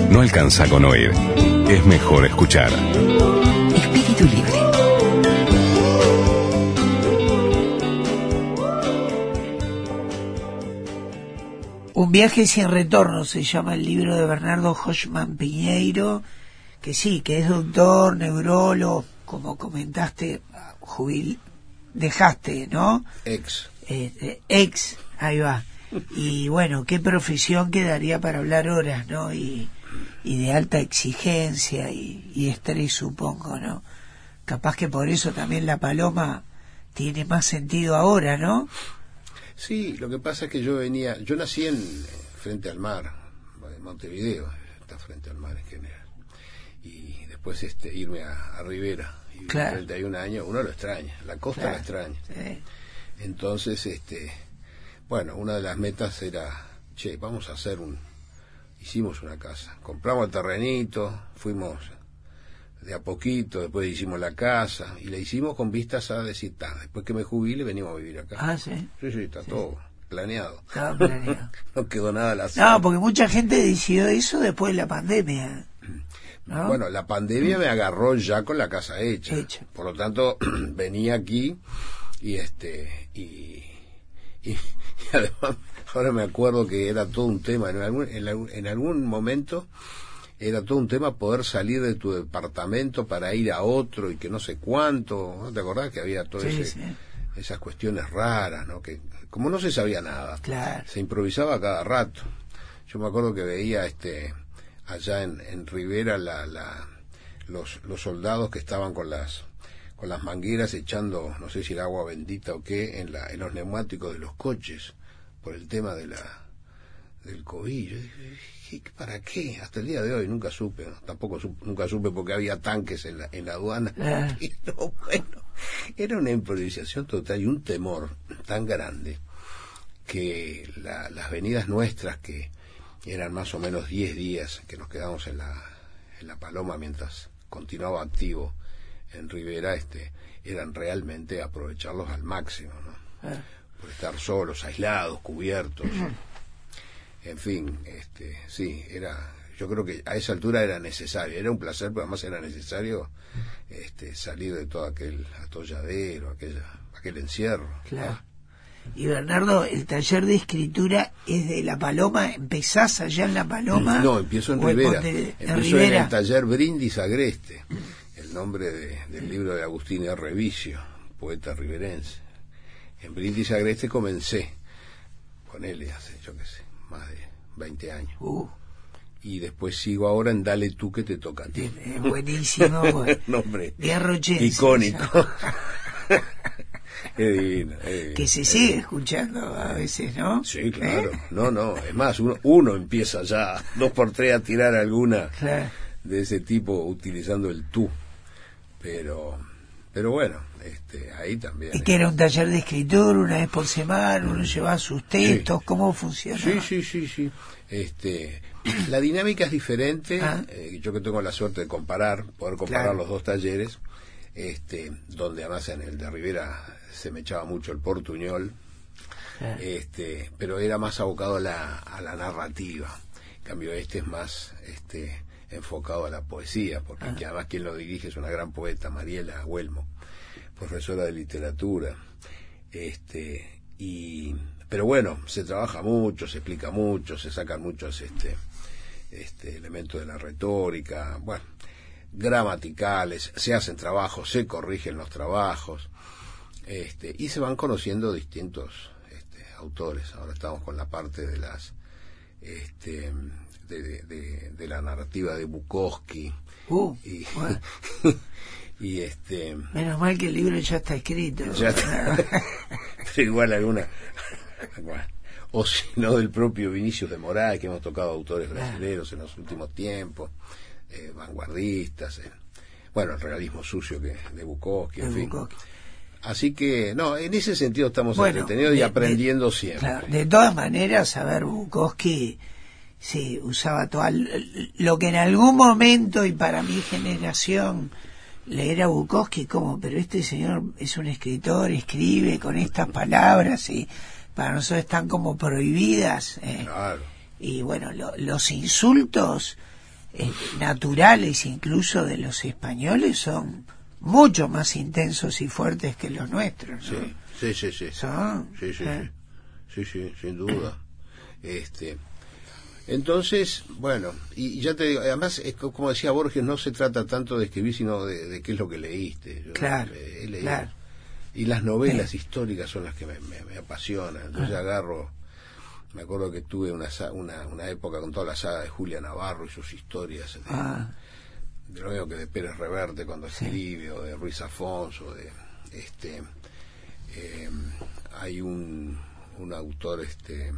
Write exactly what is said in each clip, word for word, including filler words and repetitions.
no alcanza con oír. Es mejor escuchar. Espíritu Libre. Un viaje sin retorno se llama el libro de Bernardo Hochmann Piñeiro, que sí, que es doctor, neurólogo, como comentaste, jubil, dejaste, ¿no? Ex. Eh, eh, ex, ahí va. Y bueno, qué profesión quedaría para hablar horas, ¿no? Y, y de alta exigencia y, y estrés, supongo, ¿no? Capaz que por eso también La Paloma tiene más sentido ahora, ¿no? Sí, lo que pasa es que yo venía, yo nací en frente al mar, en Montevideo, está frente al mar en general, y después este irme a, a Rivera, y claro. treinta y un años, uno lo extraña, la costa claro. la extraña. Sí. Entonces, este, bueno, una de las metas era, che, vamos a hacer un, hicimos una casa, compramos el terrenito, fuimos de a poquito, después hicimos la casa, y la hicimos con vistas a decir, ta, después que me jubile venimos a vivir acá. Ah, sí. Sí, sí, está sí. todo planeado. Estaba planeado. No quedó nada al azar. No, porque mucha gente decidió eso después de la pandemia, ¿no? Bueno, la pandemia me agarró ya con la casa hecha. Hecha. Por lo tanto, venía aquí y este y, y, y además ahora me acuerdo que era todo un tema. En algún, en, algún, en algún momento era todo un tema poder salir de tu departamento para ir a otro y que no sé cuánto. ¿No te acordás que había todo sí, ese, sí. esas cuestiones raras, ¿no? Que como no se sabía nada, claro. se improvisaba cada rato. Yo me acuerdo que veía este allá en, en Rivera la, la, los, los soldados que estaban con las con las mangueras echando, no sé si el agua bendita o qué, en, la, en los neumáticos de los coches por el tema de la del COVID. Yo dije, ¿para qué? Hasta el día de hoy nunca supe, ¿no? Tampoco supe, nunca supe porque había tanques en la, en la aduana. Ah. Pero bueno, era una improvisación total y un temor tan grande que la, las venidas nuestras, que eran más o menos diez días que nos quedamos en la, en la Paloma mientras continuaba activo en Rivera, este, eran realmente aprovecharlos al máximo, ¿no? Ah. Por estar solos, aislados, cubiertos. En fin, este, sí, era, yo creo que a esa altura era necesario, era un placer, pero además era necesario este, salir de todo aquel atolladero, aquella, aquel encierro. Claro. ¿Ah? Y Bernardo, el taller de escritura es de La Paloma, ¿empezás allá en La Paloma? No, empiezo en Rivera, en empiezo Rivera? en el taller Brindis Agreste, el nombre de, del libro de Agustín R. Vicio, poeta riverense. En Brindis Agreste comencé con él hace, yo qué sé, más de veinte años. Uh. Y después sigo ahora en Dale tú que te toca a ti. Es buenísimo. Nombre Guerrochense, icónico. Es divino, es divino. Que se sigue escuchando a veces, ¿no? Sí, claro. ¿Eh? No, no. Es más, uno, uno empieza ya dos por tres a tirar alguna claro. de ese tipo utilizando el tú. Pero, pero bueno, este, ahí también. ¿Y que era un taller de escritura una vez por semana? ¿Uno llevaba sus textos? Sí. ¿Cómo funciona? Sí, sí, sí, sí. Este, la dinámica es diferente. ¿Ah? Eh, yo que tengo la suerte de comparar, poder comparar claro. los dos talleres, este, donde además en el de Rivera se me echaba mucho el portuñol, claro. este, pero era más abocado a la, a la narrativa. En cambio este es más este, enfocado a la poesía, porque ah. además quien lo dirige es una gran poeta, Mariela Huelmo, profesora de literatura. Este, y pero bueno, se trabaja mucho, se explica mucho, se sacan muchos este, este, elementos de la retórica, bueno, gramaticales, se hacen trabajos, se corrigen los trabajos, este, y se van conociendo distintos este, autores. Ahora estamos con la parte de las este, de, de, de, de la narrativa de Bukowski. Uh, y, bueno. y este menos mal que el libro ya está escrito. Ya está, pero igual alguna, bueno, o si no del propio Vinicius de Moraes, que hemos tocado autores brasileños en los últimos tiempos, eh, vanguardistas, eh, bueno, el realismo sucio que de Bukowski, en de fin. Bukowski. Así que, no, en ese sentido estamos bueno, entretenidos y de, aprendiendo de, siempre. Claro, de todas maneras, a ver, Bukowski sí usaba todo lo que en algún momento, y para mi generación, leer a Bukowski como, pero este señor es un escritor, escribe con estas palabras y para nosotros están como prohibidas. Eh. Claro. Y bueno, lo, los insultos eh, naturales incluso de los españoles son mucho más intensos y fuertes que los nuestros, ¿no? Sí, sí, sí, sí. Son, sí, sí, eh. sí, sí, sí, sin duda. Este, entonces, bueno, y ya te digo, además, es co- como decía Borges, no se trata tanto de escribir, sino de, de qué es lo que leíste. Yo Claro, he leído. claro. Y las novelas Sí. históricas son las que me, me, me apasionan. Entonces Ah. agarro, me acuerdo que tuve una, sa- una una época con toda la saga de Julia Navarro y sus historias, de, Ah, de lo mismo que de Pérez Reverte cuando Sí. escribe, o de Ruiz Afonso, de este eh, hay un un autor, este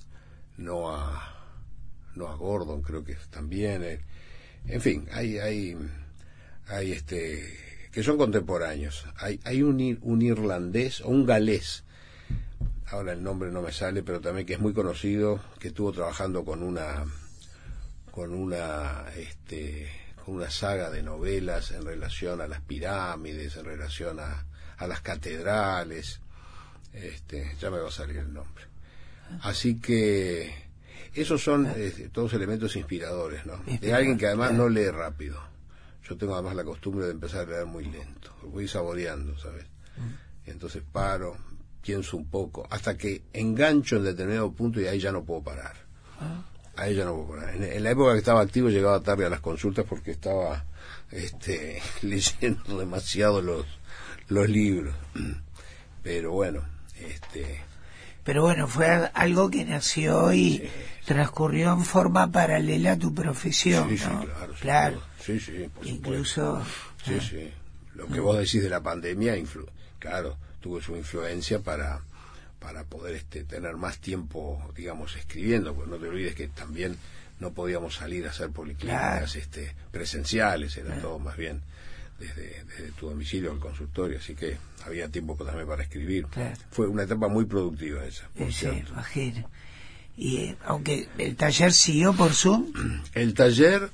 Noah Noah Gordon, creo que también, eh, en fin, hay hay hay este que son contemporáneos. Hay hay un ir- un irlandés o un galés, ahora el nombre no me sale, pero también que es muy conocido, que estuvo trabajando con una con una este con una saga de novelas en relación a las pirámides, en relación a, a las catedrales, este ya me va a salir el nombre. Así que esos son eh, todos elementos inspiradores, ¿no? De alguien que además no lee rápido. Yo tengo además la costumbre de empezar a leer muy lento, voy saboreando, ¿sabes? Entonces paro, pienso un poco, hasta que engancho en determinado punto y ahí ya no puedo parar. Ahí ya no puedo parar. En, en la época que estaba activo llegaba tarde a las consultas porque estaba este, leyendo demasiado los, los libros. Pero bueno, este... pero bueno, fue algo que nació y sí. transcurrió en forma paralela a tu profesión, Sí, sí, ¿no? claro. Sí, Claro. Sí, sí, por Incluso... supuesto. Sí, sí. Lo que vos decís de la pandemia, influ claro, tuvo su influencia para para poder este tener más tiempo, digamos, escribiendo, porque no te olvides que también no podíamos salir a hacer policlínicas Claro. este, presenciales, era Claro. todo más bien desde, desde tu domicilio al consultorio, así que había tiempo también para escribir. Claro. Fue una etapa muy productiva esa, por Eh, sí, cierto. imagino. Y eh, aunque el taller siguió por Zoom, El taller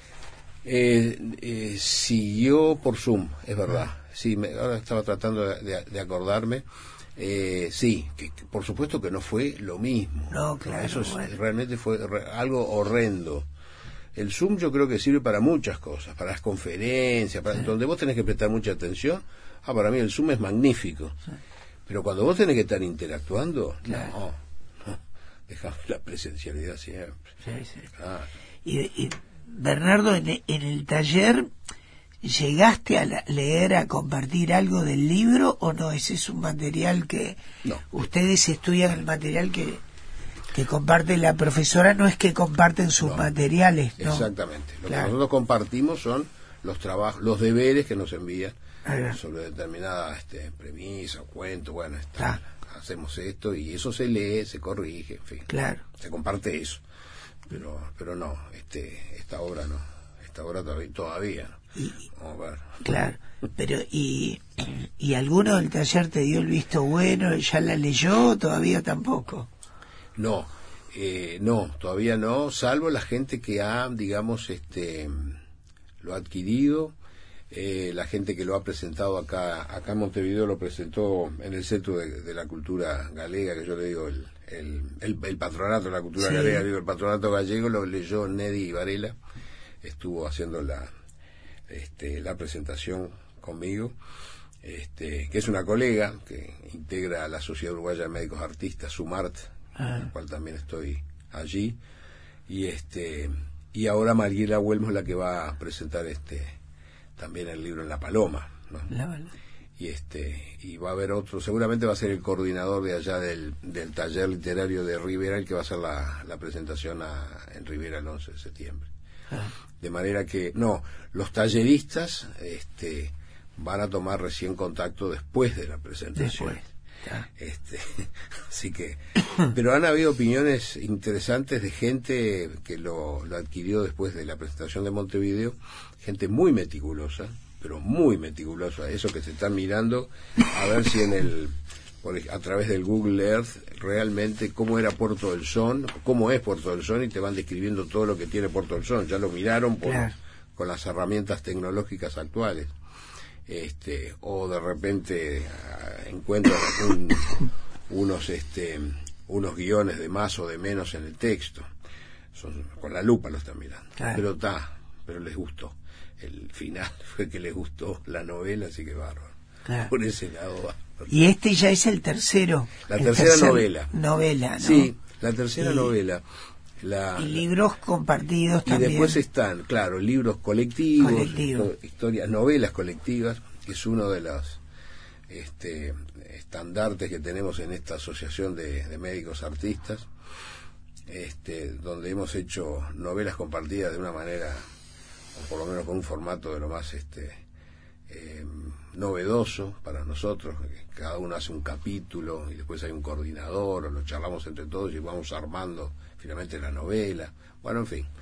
eh, eh, siguió por Zoom, es verdad. Sí, me, ahora estaba tratando de, de, de acordarme. Eh, sí, que, que por supuesto que no fue lo mismo. No, claro, Eso es- bueno. realmente fue re- algo horrendo. El Zoom yo creo que sirve para muchas cosas, para las conferencias, para donde vos tenés que prestar mucha atención. Ah, para mí el Zoom es magnífico. Pero cuando vos tenés que estar interactuando, Claro. no, no, dejame la presencialidad siempre. sí, sí. Ah, Y, y, Bernardo, en, en el taller, ¿llegaste a la- leer, a compartir algo del libro o no? Ese es un material que No. ustedes estudian, el material que, que comparte la profesora, no es que comparten sus No. materiales, ¿no? Exactamente. Lo Claro. que nosotros compartimos son los trabajos, los deberes que nos envían Ah. sobre determinada este, premisa o cuento. Bueno, está, Ah. hacemos esto y eso se lee, se corrige, en fin. Claro. Se comparte eso. Pero pero no, este esta obra no. Esta obra todavía, todavía no. Y, Vamos a ver. claro, pero ¿y, y alguno del taller te dio el visto bueno? ¿Ya la leyó o todavía tampoco? No, eh, no, todavía no, salvo la gente que ha, digamos, este, lo ha adquirido, eh, la gente que lo ha presentado acá, acá en Montevideo lo presentó en el Centro de, de la Cultura Galega, que yo le digo el, el, el, el Patronato de la Cultura Sí. Galega, digo el Patronato Gallego, lo leyó Neddy Varela, estuvo haciendo la, este, la presentación conmigo. Este, que es una colega que integra la Sociedad Uruguaya de Médicos Artistas, SUMART, Ah. en el cual también estoy allí, y este y ahora Mariela Huelmo es la que va a presentar este también el libro en La Paloma, ¿no? La verdad. Y este y va a haber otro, seguramente va a ser el coordinador de allá del, del taller literario de Rivera el que va a hacer la, la presentación a, en Rivera el once de septiembre. Ah. De manera que, no, los talleristas este, van a tomar recién contacto después de la presentación. Después. Ah. Este, así que, pero han habido opiniones interesantes de gente que lo, lo adquirió después de la presentación de Montevideo, gente muy meticulosa, pero muy meticulosa, eso que se están mirando a ver si en el, por, ej- a través del Google Earth, realmente cómo era Puerto del Son, cómo es Puerto del Son, y te van describiendo todo lo que tiene Puerto del Son, ya lo miraron por, Claro. con las herramientas tecnológicas actuales. Este, o de repente ah, encuentran un, unos este unos guiones de más o de menos en el texto. son, con la lupa lo están mirando. Claro. Pero está, pero les gustó. El final fue que les gustó la novela, así que bárbaro. Claro. Por ese lado va. Y este ya es el tercero. La el tercera tercer novela. Novela, ¿no? Sí, la tercera y, novela. La, y libros compartidos y también. Y después están, claro, libros colectivos, Colectivo. historias, novelas colectivas, que es uno de los este, estandartes que tenemos en esta asociación de, de médicos artistas, este, donde hemos hecho novelas compartidas de una manera, o por lo menos con un formato de lo más este, eh, novedoso para nosotros. Cada uno hace un capítulo y después hay un coordinador, o lo charlamos entre todos y vamos armando finalmente la novela. Bueno, en fin.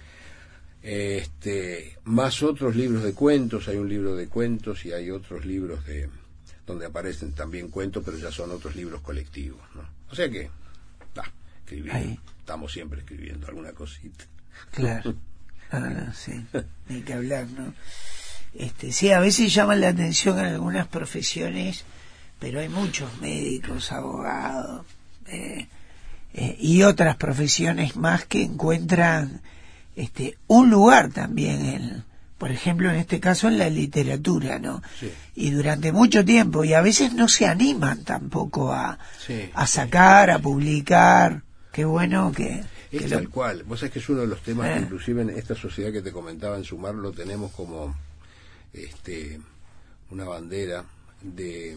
Este, más otros libros de cuentos, hay un libro de cuentos y hay otros libros de donde aparecen también cuentos, pero ya son otros libros colectivos, ¿no? O sea que, da, escribir, estamos siempre escribiendo alguna cosita. Claro. Ah, no, sí, hay que hablar, ¿no? Este, sí, a veces llaman la atención en algunas profesiones, pero hay muchos médicos, abogados eh, eh, y otras profesiones más que encuentran este un lugar también en, por ejemplo, en este caso en la literatura, ¿no? Sí. Y durante mucho tiempo, y a veces no se animan tampoco a, sí, a sacar, a publicar. Qué bueno que... Es que tal lo... cual. Vos sabés que es uno de los temas eh. que inclusive en esta sociedad que te comentaba en Sumar lo tenemos como este una bandera de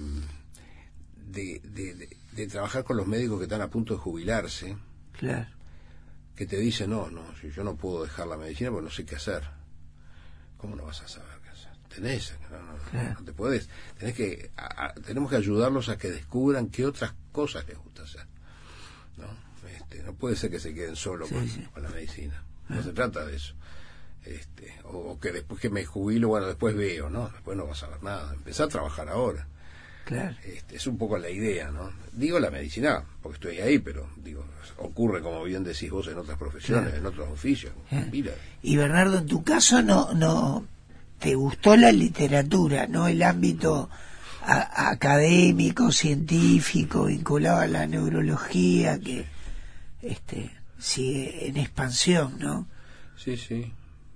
de, de, de de trabajar con los médicos que están a punto de jubilarse. Claro. Que te dicen, no, no, si yo no puedo dejar la medicina porque no sé qué hacer. ¿Cómo no vas a saber qué hacer? Tenés, no, no, claro. no te podés. Tenés que, a, a, tenemos que ayudarlos a que descubran qué otras cosas les gusta hacer. ¿No? Este, no puede ser que se queden solos sí, con, sí. con la medicina. No ah. se trata de eso. Este, o, o que después que me jubilo, bueno, después veo, ¿no? Después no vas a ver nada. Empezá a trabajar ahora. Claro. Este, es un poco la idea, ¿no? Digo la medicina, porque estoy ahí, pero digo, ocurre, como bien decís vos, en otras profesiones, claro. en otros oficios. Eh. Mira. Y Bernardo, en tu caso no, no te gustó la literatura, ¿no? El ámbito a, académico, científico, vinculado a la neurología, que este sigue en expansión, ¿no? Sí, sí.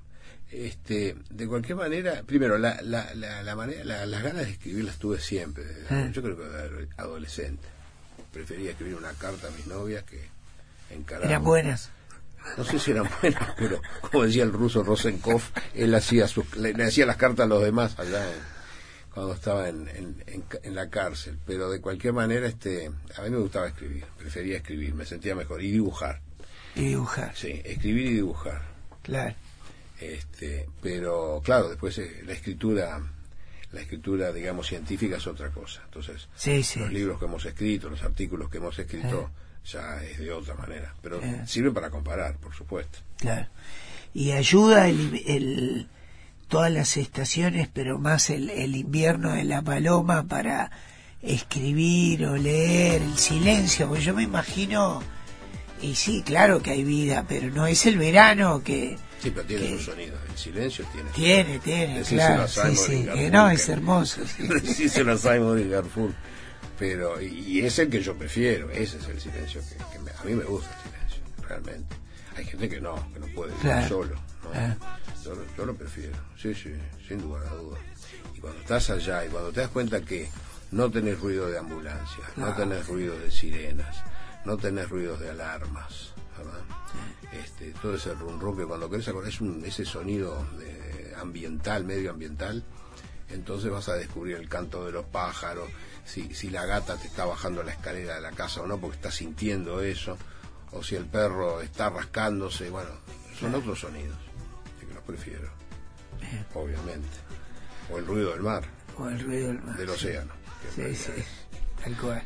Este, de cualquier manera, primero, la, la, la, la manera, la, las ganas de escribir las tuve siempre. Desde, eh. Yo creo que desde adolescente. Prefería escribir una carta a mis novias que encarar. ¿Eran buenas? No sé si eran buenas, pero como decía el ruso Rosenkopf, él hacía sus, le, le hacía las cartas a los demás allá en, cuando estaba en, en, en, en la cárcel. Pero de cualquier manera, este, a mí me gustaba escribir, prefería escribir, me sentía mejor. Y dibujar. Y dibujar. Sí, escribir y dibujar. Claro. Este, pero claro, después eh, la escritura, la escritura, digamos, científica es otra cosa. Entonces, sí, sí. los libros que hemos escrito, los artículos que hemos escrito, eh. ya es de otra manera. Pero eh. sirve para comparar, por supuesto. Claro. Y ayuda el, el todas las estaciones, pero más el, el invierno de la paloma para escribir o leer, el silencio, porque yo me imagino, y sí, claro que hay vida, pero no es el verano que... Sí, pero tiene que, sus sonidos, el silencio tiene. Tiene, tiene, Decíselo claro, sí, sí, Garfunkel, no, es hermoso. Sí. Decíselo a Simon y Garfunkel. Pero, y, y es el que yo prefiero, ese es el silencio que, que me, a mí me gusta el silencio, realmente. Hay gente que no, que no puede vivir claro. solo, ¿no? Ah. Yo, yo lo prefiero, sí, sí, sin lugar a dudas. Y cuando estás allá y cuando te das cuenta que no tenés ruido de ambulancias, no, no tenés ruido de sirenas, no tenés ruidos de alarmas, ¿verdad? Este, todo ese rum rum que cuando querés acordar es un, ese sonido de, ambiental, medioambiental, entonces vas a descubrir el canto de los pájaros, si, si la gata te está bajando la escalera de la casa o no, porque está sintiendo eso, o si el perro está rascándose, bueno, son ah. otros sonidos, así que los prefiero, eh. obviamente, o el ruido del mar, o el ruido del mar, del océano. Sí, sí, tal cual.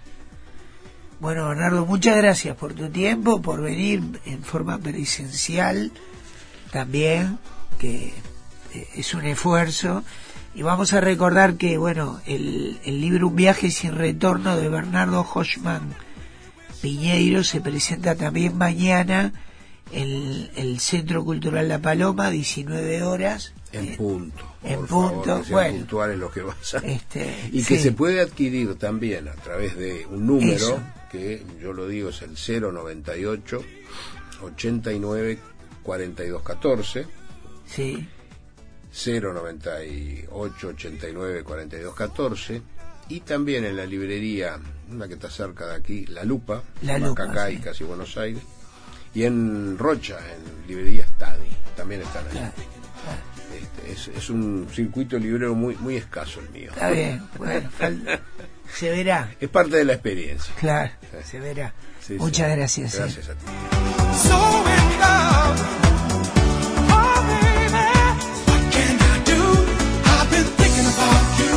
Bueno, Bernardo, muchas gracias por tu tiempo, por venir en forma presencial también, que es un esfuerzo. Y vamos a recordar que, bueno, el, el libro Un viaje sin retorno de Bernardo Hochman Piñeiro se presenta también mañana en el Centro Cultural La Paloma, diecinueve horas. En eh, punto. En punto, favor, que sean bueno. puntuales los que vayan. Este, y que sí. se puede adquirir también a través de un número, Eso. que yo lo digo es el cero noventa y ocho ochenta y nueve cuarenta y dos catorce. Sí. cero noventa y ocho ochenta y nueve cuarenta y dos catorce. Y también en la librería, una que está cerca de aquí, La Lupa, La Lupa, Macacay, sí. casi Buenos Aires. Y en Rocha, en librería Stadi, también están ahí. Claro. Este, es, es un circuito librero muy muy escaso el mío. Está bien, bueno, falta- se verá. Es parte de la experiencia. Claro, Sí. se verá. Sí, Muchas sí. gracias. eh. Gracias a ti. So in love, oh baby, what can I do? I've been thinking about you.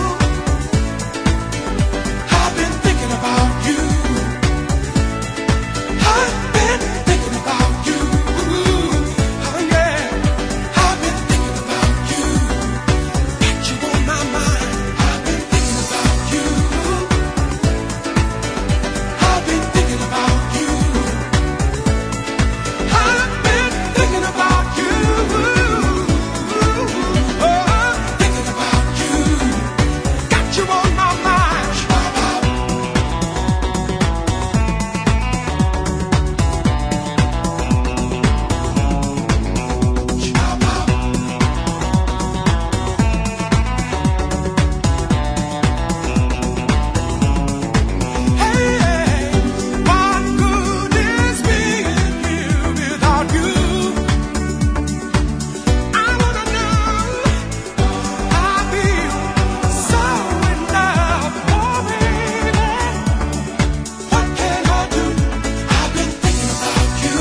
I've been thinking about you. I've been thinking about you. Oh yeah, I've been thinking about you. Got you on my mind. I've been thinking about you. I've been thinking about you. I've been thinking about you. Oh, I'm thinking about you. Got you on my mind. Hey, what good is being here without you? I wanna know. I feel so in love, oh baby. What can I do? I've been thinking about you.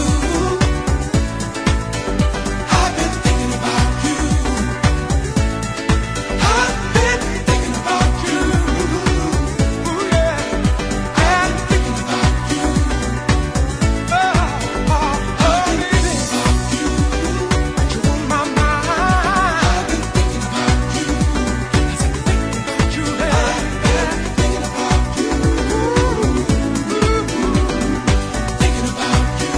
I've been thinking about you. I've been thinking about you. Ooh yeah, I'm thinking about you. Oh, oh, oh, baby, you on my mind. I've been thinking about you. Thinking about you, baby. Thinking about you. Thinking about you.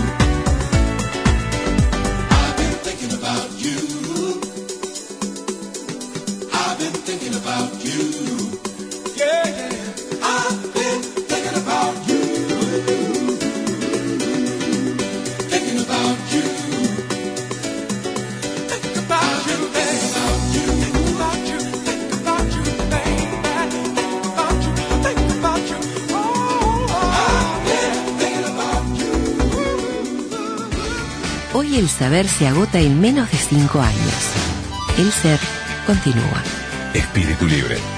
I've been thinking about you. I've been thinking about you. Yeah, yeah. I've been thinking about you. Thinking about you. Think about you, baby. Think about you. Think about you, baby. Think about you. Think about you. Oh, I've been thinking about you. Hoy el saber se agota en menos de cinco años. El ser continúa. Espíritu Libre.